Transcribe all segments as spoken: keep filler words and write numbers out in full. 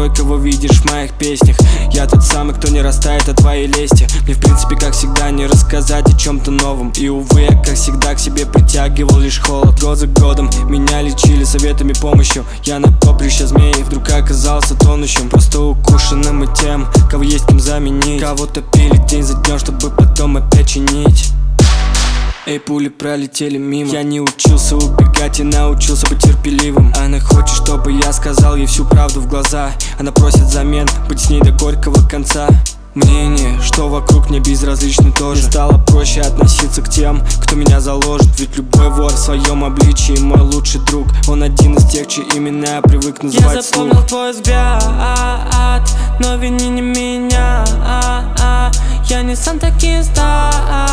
герой, кого видишь в моих песнях. Я тот самый, кто не растает от твоей лести. Мне в принципе, как всегда, не рассказать о чем-то новом. И увы, я, как всегда, к себе притягивал лишь холод. Год за годом меня лечили советами, помощью. Я на поприще змеи вдруг оказался тонущим, просто укушенным и тем, кого есть кем заменить. Кого-то пили день за днем, чтобы потом опять чинить. Эй, пули пролетели мимо. Я не учился убегать и научился быть терпеливым. Она хочет, чтобы я сказал ей всю правду в глаза. Она просит замен, быть с ней до горького конца. Мнение, что вокруг мне безразличны тоже. Мне стало проще относиться к тем, кто меня заложит. Ведь любой вор в своем обличии мой лучший друг. Он один из тех, чьи имена я привык называть. Я запомнил вслух. твой взгляд, но вини не меня. Я не сам таким стал.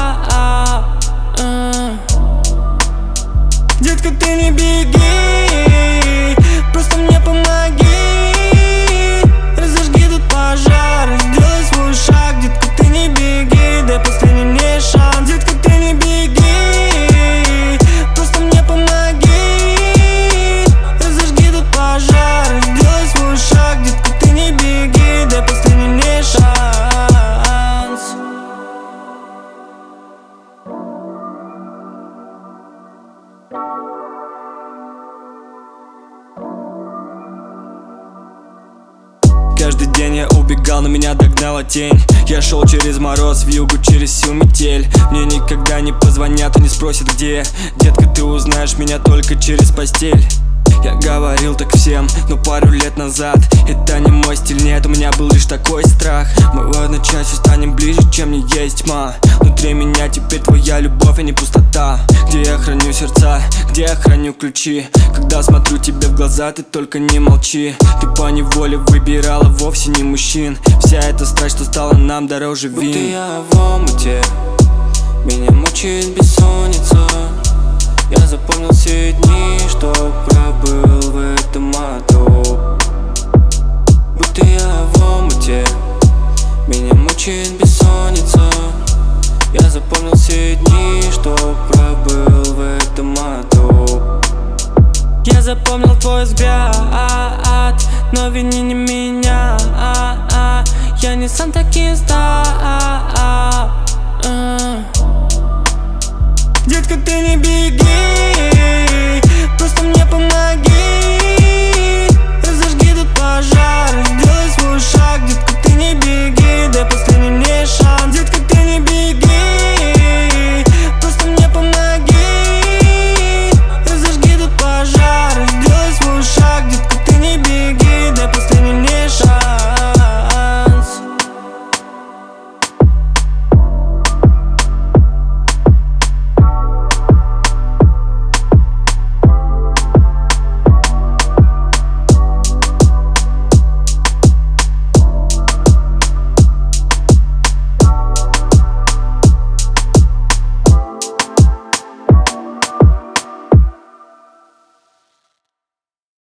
Детка, ты не беги, просто мне помоги. Разожги тут пожар, сделай свой шаг. Детка, ты не беги, дай последний мне шанс. Детка, ты не беги, просто мне помоги. Разожги тут пожар, сделай свой шаг. Детка, ты не беги, дай последний мне шанс. Каждый день я убегал, но меня догнала тень. Я шел через мороз, вьюгу, через всю метель. Мне никогда не позвонят и не спросят, где. Детка, ты узнаешь меня только через постель. Я говорил так всем, но пару лет назад это не мой стиль, нет, у меня был лишь такой страх. Мы в одночасье станем ближе, чем не есть тьма. Внутри меня теперь твоя любовь, а не пустота. Где я храню сердца, где я храню ключи. Когда смотрю тебе в глаза, ты только не молчи. Ты поневоле выбирала вовсе не мужчин. Вся эта страсть, что стала нам дороже вин. Будто я в омуте, меня мучает бессонница. Я запомнил все дни, что пробыл в этом аду. Будто я в омуте, меня мучает бессонница. Я запомнил все дни, что пробыл в этом аду. Я запомнил твой взгляд, но вини не меня. Я не сам таким стал. Детка, ты не беги,